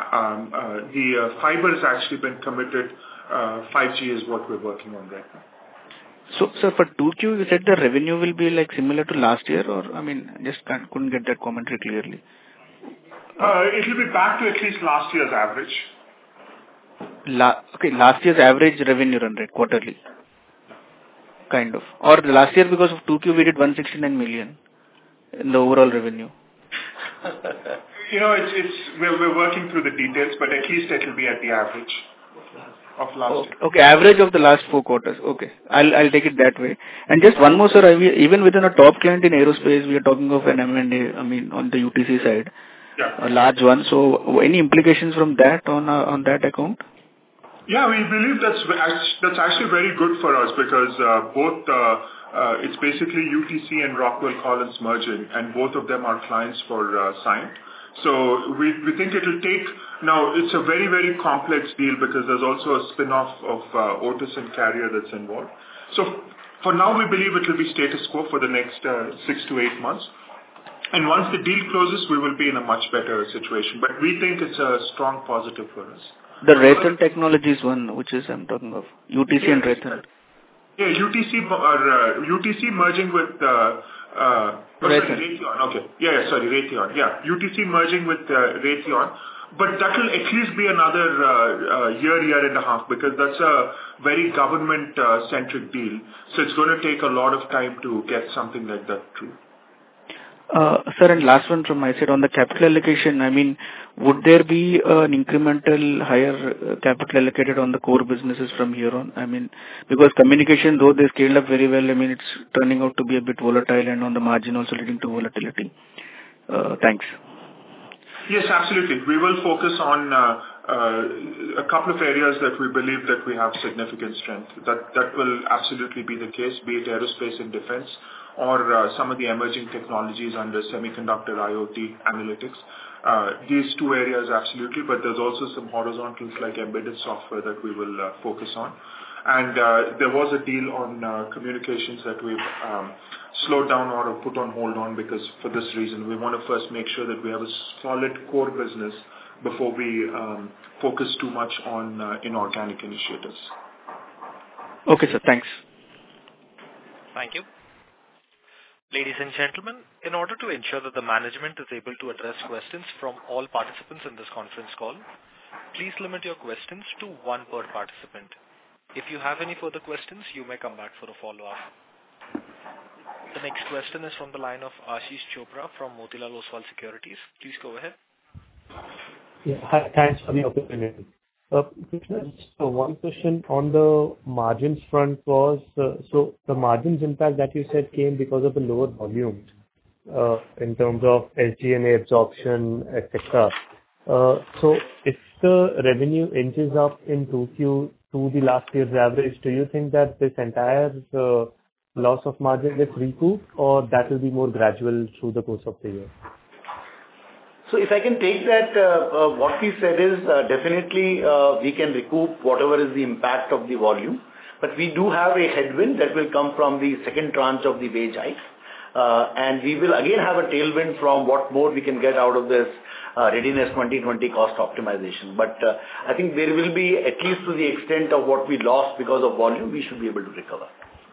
the fiber has actually been committed. 5G is what we're working on right now. So, sir, for 2Q, you said the revenue will be like similar to last year, or just couldn't get that commentary clearly. It will be back to at least last year's average. Last year's average revenue run rate quarterly, kind of. Or the last year, because of 2Q, we did 169 million in the overall revenue. We're working through the details, but at least it will be at the average of last year. Okay, average of the last 4 quarters. Okay, I'll take it that way. And just one more, sir. Even within a top client in aerospace, we are talking of an M&A. On the UTC side, a large one. So, any implications from that on that account? Yeah, we believe that's actually very good for us because both it's basically UTC and Rockwell Collins merging, and both of them are clients for Cyient. So we think it will take. Now it's a very, very complex deal because there's also a spin-off of Otis and Carrier that's involved. So for now, we believe it will be status quo for the next 6 to 8 months. And once the deal closes, we will be in a much better situation. But we think it's a strong positive for us. The Raytheon Technologies one, which is I'm talking of, UTC and Raytheon. Yeah, UTC merging with Raytheon. Okay. Raytheon. Yeah, UTC merging with Raytheon. But that will at least be another year and a half, because that's a very government-centric deal. So it's going to take a lot of time to get something like that through. Sir, and last one from my side. On the capital allocation, I mean, would there be an incremental higher capital allocated on the core businesses from here on? I mean, because communication, though they scaled up very well, I mean, it's turning out to be a bit volatile and on the margin also leading to volatility. Thanks. Yes, absolutely. We will focus on a couple of areas that we believe that we have significant strength. That will absolutely be the case, be it aerospace and defense or some of the emerging technologies under semiconductor, IoT, analytics. These two areas absolutely, but there's also some horizontals like embedded software that we will focus on. And there was a deal on communications that we've slowed down or put on hold on because for this reason, we want to first make sure that we have a solid core business before we focus too much on inorganic initiatives. Okay, sir. Thanks. Thank you. Ladies and gentlemen, in order to ensure that the management is able to address questions from all participants in this conference call, please limit your questions to one per participant. If you have any further questions, you may come back for a follow-up. The next question is from the line of Ashish Chopra from Motilal Oswal Securities. Please go ahead. Yeah, hi, thanks for the opportunity. Krishna, just one question on the margins front was, so the margins impact that you said came because of the lower volumes in terms of SG&A absorption, etc. So if the revenue inches up in 2Q to the last year's average, do you think that this entire loss of margin gets recouped or that will be more gradual through the course of the year? So if I can take that, what we said is definitely we can recoup whatever is the impact of the volume, but we do have a headwind that will come from the second tranche of the wage hike. And we will again have a tailwind from what more we can get out of this Readiness 2020 cost optimization. But I think there will be, at least to the extent of what we lost because of volume, we should be able to recover.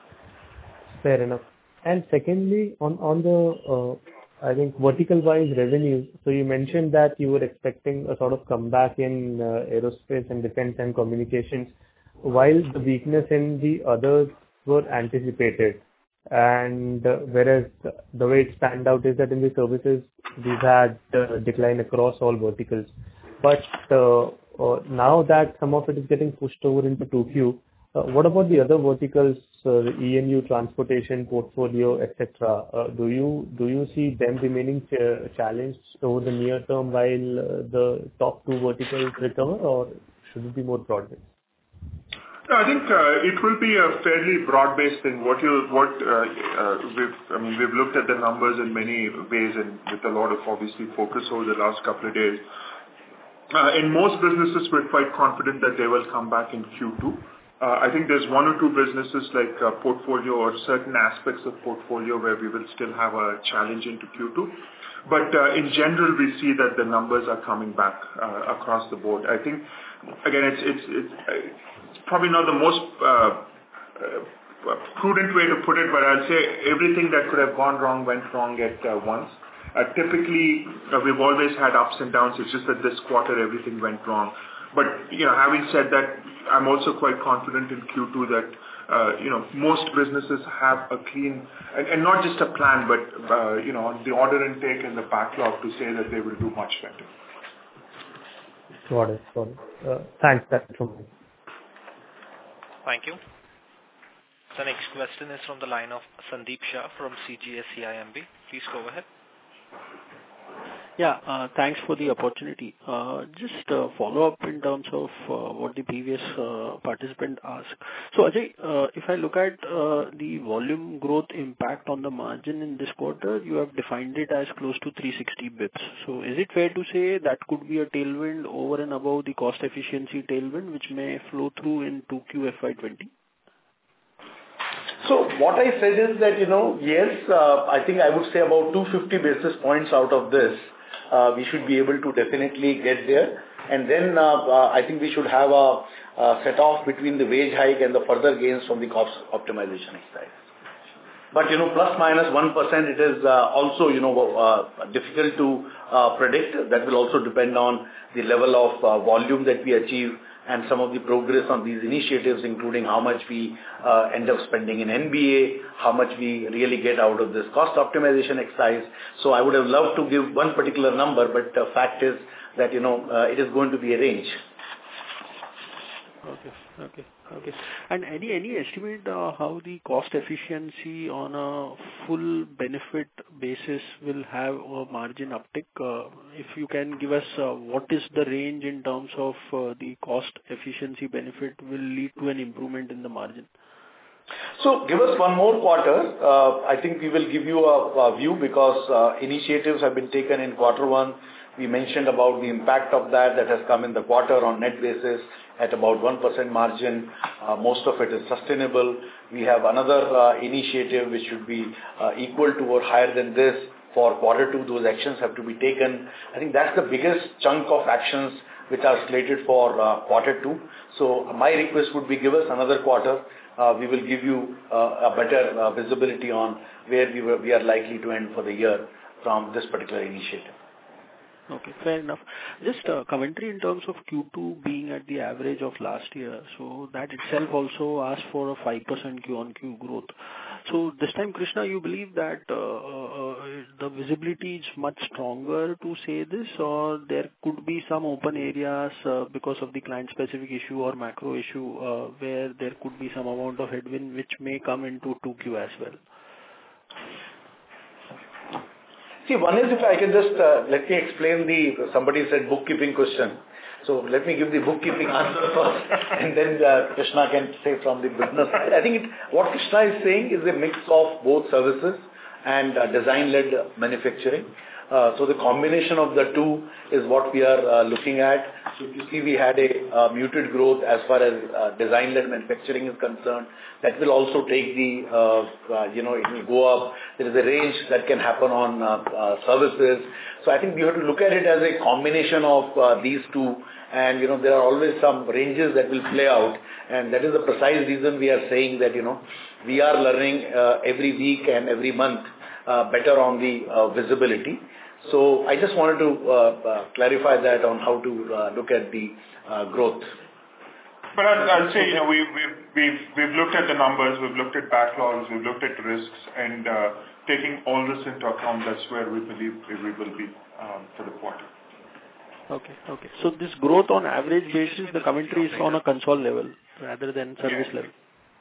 Fair enough. And secondly, on the I think vertical-wise revenues, so you mentioned that you were expecting a sort of comeback in aerospace and defense and communications, while the weakness in the others were anticipated. And whereas the way it stand out is that in the services, we've had decline across all verticals. But now that some of it is getting pushed over into 2Q, what about the other verticals, the EMU, transportation, portfolio, etc.? Do you see them remaining challenged over the near term while the top two verticals recover, or should it be more broad-based? No, I think it will be a fairly broad-based thing. We've looked at the numbers in many ways and with a lot of obviously focus over the last couple of days. In most businesses, we're quite confident that they will come back in Q2. I think there's one or two businesses like portfolio or certain aspects of portfolio where we will still have a challenge into Q2. But in general, we see that the numbers are coming back across the board. I think, again, it's probably not the most prudent way to put it, but I'll say everything that could have gone wrong went wrong at once. Typically, we've always had ups and downs. It's just that this quarter everything went wrong. But having said that, I'm also quite confident in Q2 that most businesses have a clean and not just a plan, but the order intake and the backlog to say that they will do much better. Got it. Thanks, that's it from me. Thank you. The next question is from the line of Sandeep Shah from CGS-CIMB. Please go ahead. Yeah, thanks for the opportunity. Just follow up in terms of what the previous participant asked. So Ajay, if I look at the volume growth impact on the margin in this quarter, you have defined it as close to 360 bps. So is it fair to say that could be a tailwind over and above the cost efficiency tailwind, which may flow through in 2Q FY20? So what I said is that, yes, I think I would say about 250 basis points out of this. We should be able to definitely get there. And then I think we should have a set off between the wage hike and the further gains from the cost optimization exercise. But, plus minus 1%, it is also, difficult to predict. That will also depend on the level of volume that we achieve and some of the progress on these initiatives, including how much we end up spending in NBA, how much we really get out of this cost optimization exercise. So I would have loved to give one particular number, but the fact is that, it is going to be a range. Okay. And any estimate how the cost efficiency on a full benefit basis will have a margin uptick? If you can give us what is the range in terms of the cost efficiency benefit will lead to an improvement in the margin? So give us one more quarter. I think we will give you a view because initiatives have been taken in quarter one. We mentioned about the impact of that has come in the quarter on net basis at about 1% margin. Most of it is sustainable. We have another initiative which should be equal to or higher than this for quarter two. Those actions have to be taken. I think that's the biggest chunk of actions which are slated for quarter two. So my request would be give us another quarter. We will give you a better visibility on where we are likely to end for the year from this particular initiative. Okay, fair enough. Just commentary in terms of Q2 being at the average of last year. So that itself also asked for a 5% Q-on-Q growth. So this time, Krishna, you believe that the visibility is much stronger to say this, or there could be some open areas because of the client-specific issue or macro issue where there could be some amount of headwind which may come into 2Q as well? See, one is if I can just let me explain somebody said bookkeeping question. So let me give the bookkeeping answer first and then Krishna can say from the business side. I think what Krishna is saying is a mix of both services and design-led manufacturing. So the combination of the two is what we are looking at. So if you see we had a muted growth as far as design-led manufacturing is concerned. That will also take it will go up. There is a range that can happen on services. So I think we have to look at it as a combination of these two. And, there are always some ranges that will play out. And that is the precise reason we are saying that, we are learning every week and every month better on the visibility. So I just wanted to clarify that on how to look at the growth. But I'll say, we've looked at the numbers, we've looked at backlogs, we've looked at risks, and taking all this into account, that's where we believe we will be for the quarter. Okay. So this growth on average basis, the commentary is on a console level rather than service level.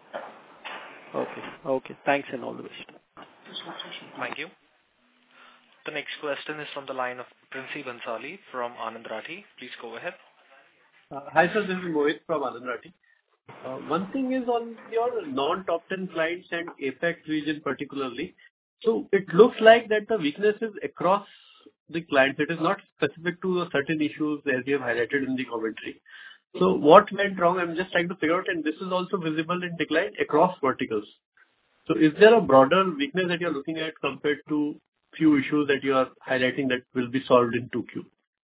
Okay. Thanks and all the best. Thank you. The next question is from the line of Princy Bansali from Anand Rathi. Please go ahead. Hi sir, this is Mohit from Anand Rathi. One thing is on your non-top 10 clients and APAC region particularly. So it looks like that the weakness is across the clients. It is not specific to certain issues as you have highlighted in the commentary. So what went wrong? I'm just trying to figure out, and this is also visible in decline across verticals. So is there a broader weakness that you're looking at compared to few issues that you are highlighting that will be solved in 2Q?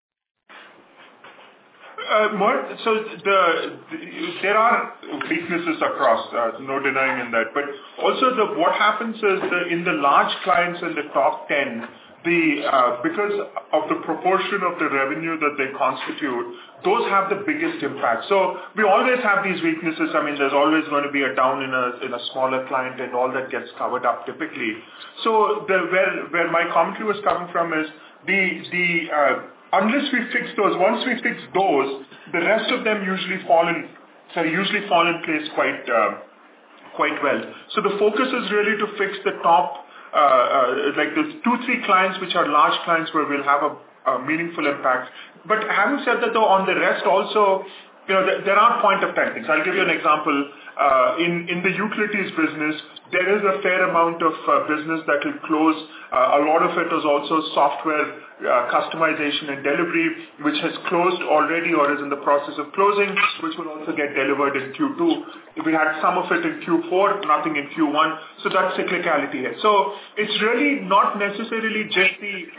So there are weaknesses across, no denying in that. But also what happens is in the large clients in the top 10, because of the proportion of the revenue that they constitute, those have the biggest impact. So we always have these weaknesses. I mean, there's always going to be a down in a smaller client, and all that gets covered up typically. So where my commentary was coming from is unless we fix those, once we fix those, the rest of them usually fall in place quite well. So the focus is really to fix the top. Like the 2-3 clients which are large clients where we'll have a meaningful impact. But having said that though, on the rest also, there are point of time things. I'll give you an example. In the utilities business, there is a fair amount of business that will close. A lot of it is also software customization and delivery, which has closed already or is in the process of closing, which will also get delivered in Q2. We had some of it in Q4, nothing in Q1. So that's cyclicality here. So it's really not necessarily just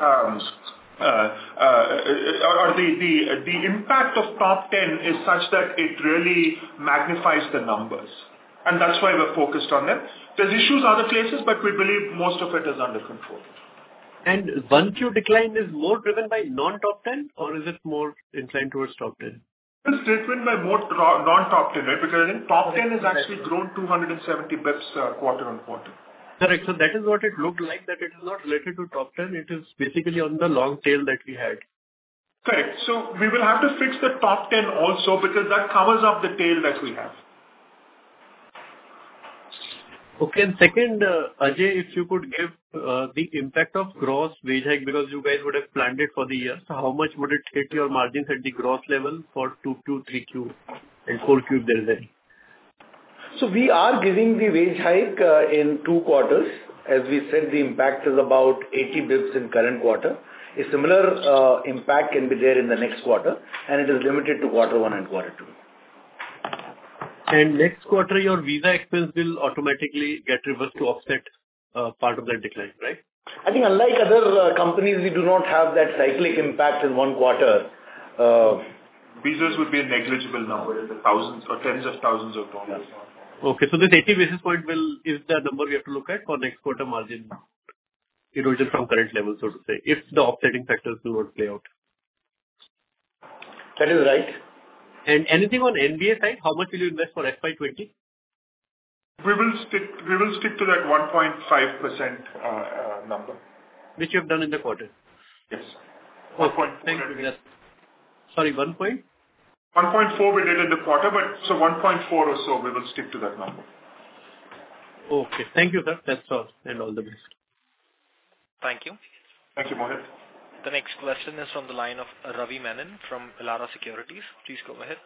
the impact of top 10 is such that it really magnifies the numbers. And that's why we're focused on them. There's issues other places, but we believe most of it is under control. And 1Q decline is more driven by non-top 10 or is it more inclined towards top 10? This driven by more non-top 10, right? Because I think top 10 has actually grown 270 bips quarter on quarter. Correct. So that is what it looked like, that it is not related to top 10. It is basically on the long tail that we had. Correct. So we will have to fix the top 10 also because that covers up the tail that we have. Okay. And second, Ajay, if you could give the impact of gross wage hike, because you guys would have planned it for the year. So how much would it hit your margins at the gross level for 2Q, 3Q and 4Q if there is any? So we are giving the wage hike in 2 quarters. As we said, the impact is about 80 bips in current quarter. A similar impact can be there in the next quarter, and it is limited to quarter 1 and quarter 2. And next quarter, your visa expense will automatically get reversed to offset part of that decline, right? I think unlike other companies, we do not have that cyclic impact in 1 quarter. Visas would be a negligible number in the thousands or tens of thousands of dollars. Okay. So this 80 basis point is the number we have to look at for next quarter margin erosion from current level, so to say, if the offsetting factors do not play out. That is right. And anything on NBA side, how much will you invest for FY20? We will stick to that 1.5% number. Which you have done in the quarter? Yes. Okay. Thank you. Sorry, 1 point? 1.4 we did in the quarter, but so 1.4 or so, we will stick to that number. Okay. Thank you, sir. That's all. And all the best. Thank you. Thank you, Mohit. The next question is from the line of Ravi Menon from Elara Securities. Please go ahead.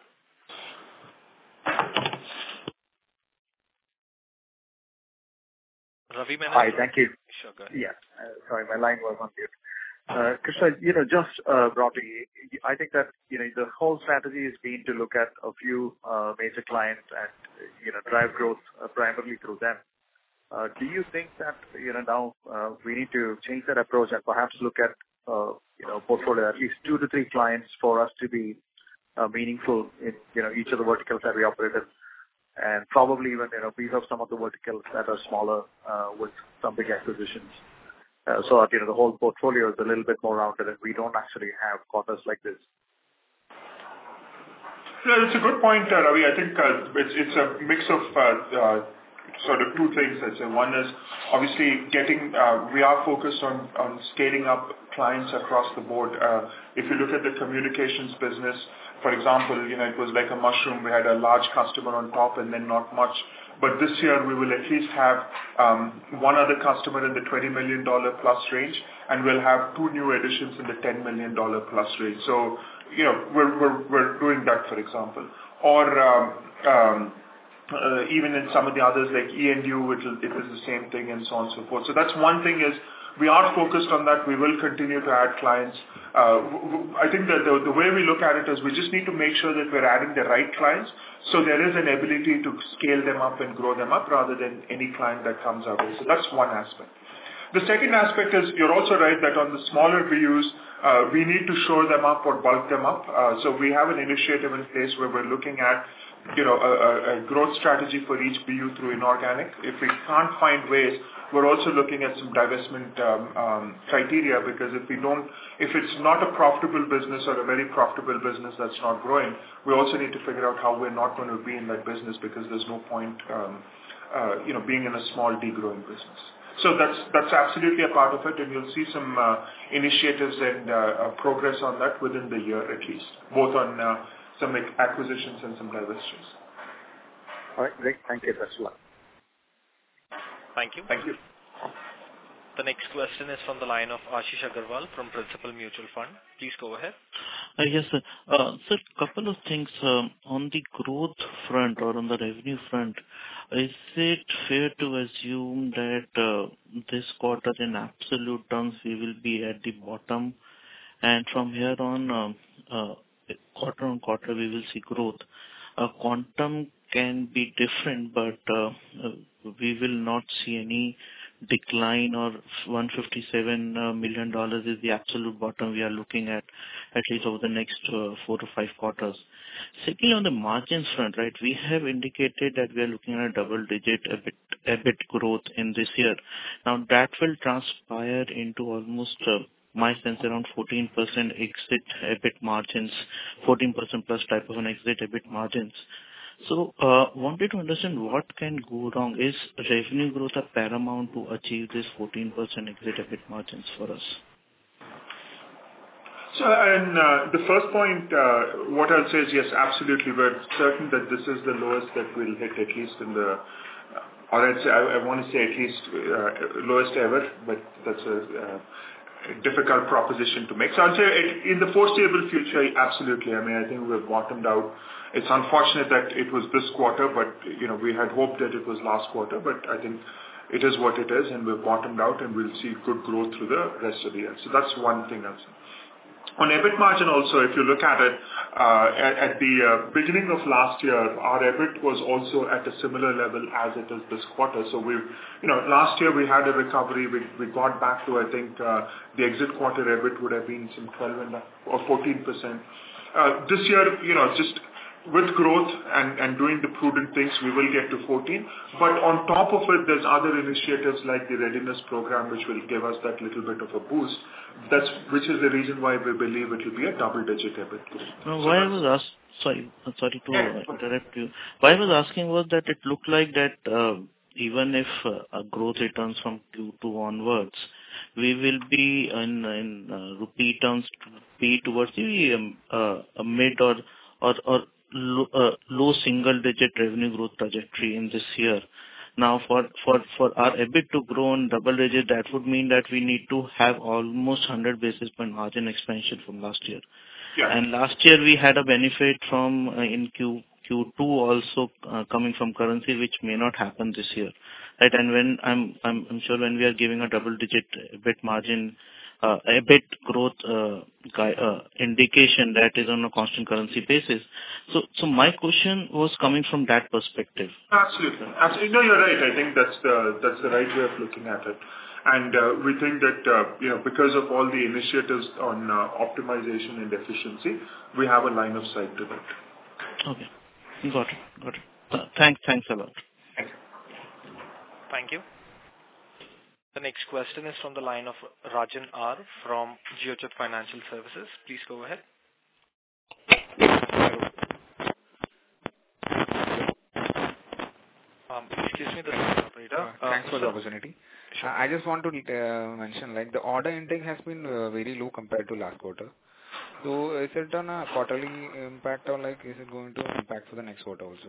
Ravi Menon. Hi, thank you. Sure, go ahead. Yeah. Sorry, my line was on mute. Krishna, just broadly, I think that, the whole strategy has been to look at a few major clients and, drive growth primarily through them. Do you think that, now we need to change that approach and perhaps look at, portfolio at least 2 to 3 clients for us to be meaningful in, each of the verticals that we operate in, and probably even, beef up some of the verticals that are smaller with some big acquisitions. So that, the whole portfolio is a little bit more rounded and we don't actually have quarters like this. Yeah, it's a good point, Ravi. I think it's a mix of sort of 2 things. I'd say one is obviously we are focused on scaling up clients across the board. If you look at the communications business, for example, it was like a mushroom. We had a large customer on top and then not much. But this year we will at least have 1 other customer in the $20 million plus range, and we'll have 2 new additions in the $10 million plus range. So, we're doing that, for example. Or even in some of the others like E&U, it is the same thing and so on and so forth. So that's one thing is we are focused on that. We will continue to add clients. I think that the way we look at it is we just need to make sure that we're adding the right clients. So there is an ability to scale them up and grow them up rather than any client that comes our way. So that's one aspect. The second aspect is you're also right that on the smaller BUs, we need to shore them up or bulk them up. So we have an initiative in place where we're looking at a growth strategy for each BU through inorganic. If we can't find ways, we're also looking at some divestment criteria, because if it's not a profitable business or a very profitable business that's not growing, we also need to figure out how we're not going to be in that business, because there's no point being in a small degrowing business. So that's absolutely a part of it, and you'll see some initiatives and progress on that within the year at least, both on some acquisitions and some divestitures. All right, great. Thank you. That's a lot. Thank you. Thank you. The next question is from the line of Ashish Agarwal from Principal Mutual Fund. Please go ahead. Yes, sir. Sir, couple of things on the growth front or on the revenue front. Is it fair to assume that this quarter in absolute terms we will be at the bottom, and from here on quarter on quarter we will see growth? Quantum can be different, but we will not see any decline, or $157 million is the absolute bottom we are looking at least over the next 4 to 5 quarters. Secondly, on the margins front, right, we have indicated that we are looking at a double-digit EBIT growth in this year. Now that will transpire into almost my sense around 14% exit EBIT margins, 14% plus type of an exit EBIT margins. So, wanted to understand what can go wrong. Is revenue growth a paramount to achieve this 14% exit EBIT margins for us? So, and the first point, what I'll say is yes, absolutely. We're certain that this is the lowest that we'll hit, at least in the, or I'd say, I want to say at least lowest ever, but that's a difficult proposition to make. So I'll say in the foreseeable future, absolutely. I mean, I think we've bottomed out. It's unfortunate that it was this quarter, but we had hoped that it was last quarter, but I think it is what it is, and we've bottomed out, and we'll see good growth through the rest of the year. So that's one thing I'll say. On EBIT margin also, if you look at it, at the beginning of last year, our EBIT was also at a similar level as it is this quarter. So last year we had a recovery. We got back to, I think, the exit quarter EBIT would have been some 12 or 14%. This year, just with growth and doing the prudent things, we will get to 14. But on top of it, there's other initiatives like the readiness program, which will give us that little bit of a boost. Which is the reason why we believe it will be a double-digit EBIT growth. Why I was sorry to interrupt you. Why I was asking was that it looked like that even if a growth returns from Q2 onwards, we will be in rupee terms be towards the a mid or low single-digit revenue growth trajectory in this year. Now, for our EBIT to grow in double digit, that would mean that we need to have almost 100 basis point margin expansion from last year. Yeah. And last year we had a benefit from in Q2 also coming from currency, which may not happen this year, right? And when I'm sure when we are giving a double digit EBIT margin, EBIT growth indication that is on a constant currency basis. So my question was coming from that perspective. Absolutely. No, you're right. I think that's the right way of looking at it. And we think that because of all the initiatives on optimization and efficiency, we have a line of sight to that. Okay, got it. Thanks a lot. Thank you. Thank you. The next question is from the line of Rajan R. from Geojit Financial Services. Please go ahead. Excuse me, the operator. Thanks for the opportunity. Sure. I just want to mention, like, the order intake has been very low compared to last quarter. So is it on a quarterly impact, or like is it going to impact for the next quarter also?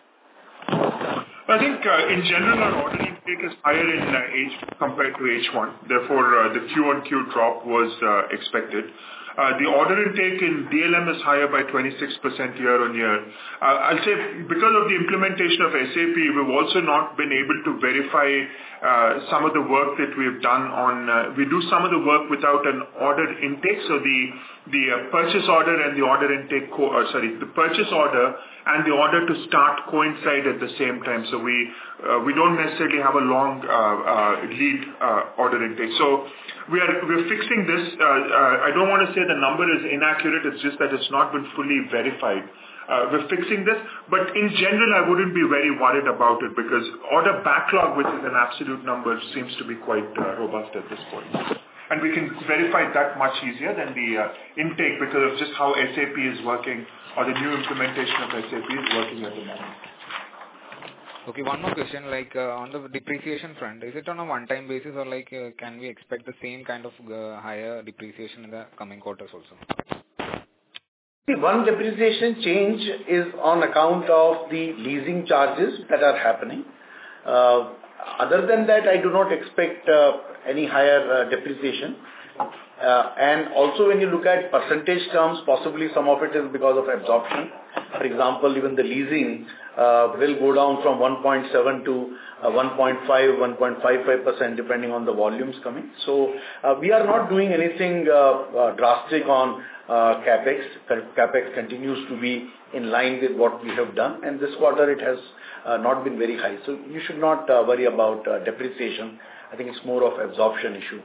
I think in general our order intake is higher in H compared to H1. Therefore, the Q-on-Q drop was expected. The order intake in DLM is higher by 26% year on year. I'll say because of the implementation of SAP, we've also not been able to verify some of the work that we've done on. We do some of the work without an order intake. So the purchase order and the order intake, the purchase order and the order to start coincide at the same time. So we don't necessarily have a long lead order intake. So we're fixing this. I don't want to say the number is inaccurate. It's just that it's not been fully verified. We're fixing this, but in general, I wouldn't be very worried about it because order backlog, which is an absolute number, seems to be quite robust at this point. And we can verify that much easier than the intake because of just how SAP is working or the new implementation of SAP is working at the moment. Okay, one more question, like on the depreciation front, is it on a one-time basis or like can we expect the same kind of higher depreciation in the coming quarters also? See, one depreciation change is on account of the leasing charges that are happening. Other than that, I do not expect any higher depreciation. And also when you look at percentage terms, possibly some of it is because of absorption. For example, even the leasing will go down from 1.7 to 1.5, 1.55% depending on the volumes coming. So we are not doing anything drastic on CapEx. CapEx continues to be in line with what we have done, and this quarter it has not been very high. So you should not worry about depreciation. I think it's more of absorption issue.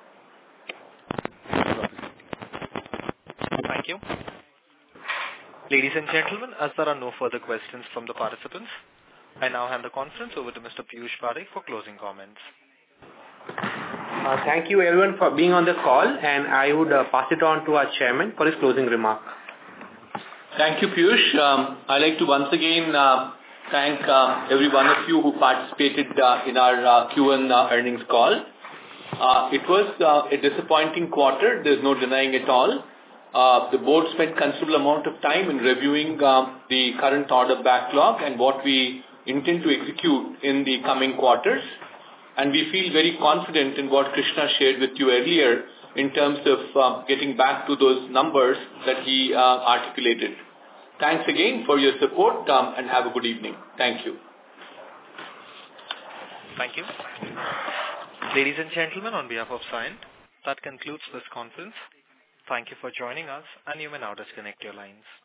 Thank you. Ladies and gentlemen, as there are no further questions from the participants, I now hand the conference over to Mr. Piyush Parekh for closing comments. Thank you everyone for being on the call, and I would pass it on to our chairman for his closing remark. Thank you, Piyush. I'd like to once again thank every one of you who participated in our Q1 earnings call. It was a disappointing quarter. There's no denying it all. The board spent considerable amount of time in reviewing the current order backlog and what we intend to execute in the coming quarters. And we feel very confident in what Krishna shared with you earlier in terms of getting back to those numbers that he articulated. Thanks again for your support and have a good evening. Thank you. Thank you. Ladies and gentlemen, on behalf of Cyient, that concludes this conference. Thank you for joining us, and you may now disconnect your lines.